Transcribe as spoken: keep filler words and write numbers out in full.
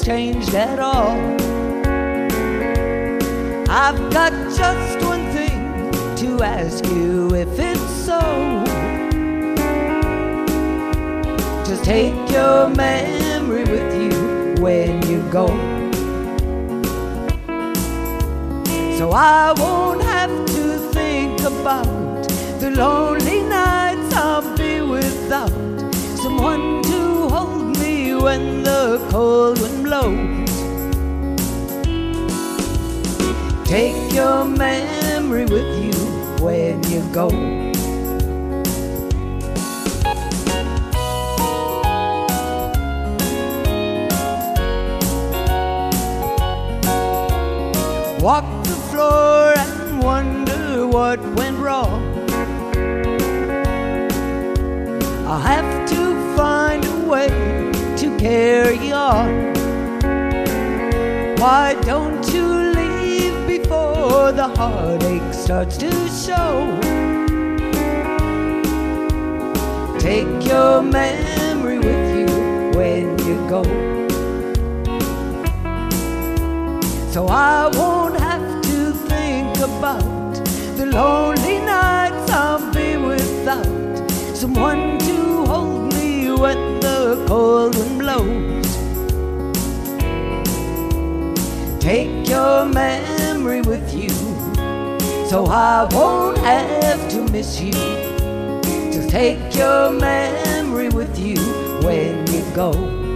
has changed at all. I've got just one thing to ask you, if it's so. Just take your memory with you when you go, so I won't have to think about the lonely nights I'll be without someone to hold me when the cold wind blows. Take your memory with you when you go. Walk the floor and wonder what went wrong. I'll have to find a way to carry on. Why don't you leave before the heartache starts to show? Take your memory with you when you go, so I won't have to think about the lonely nights I'll be without someone to hold me when the cold wind blows. Take your memory with you, so I won't have to miss you. Just take your memory with you when you go.